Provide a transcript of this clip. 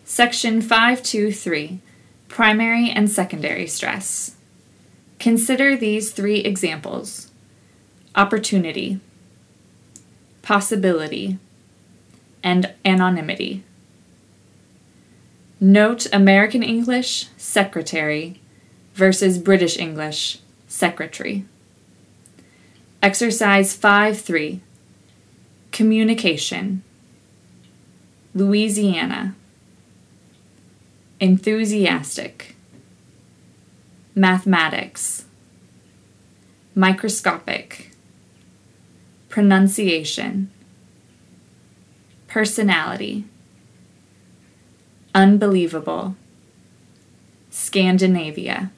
Section 523, Primary and Secondary Stress. Consider these three examples: opportunity, possibility, and anonymity. Note American English, secretary, versus British English, secretary. Exercise 5-3. Communication. Louisiana. Enthusiastic. Mathematics. Microscopic. Pronunciation. Personality. Unbelievable. Scandinavia.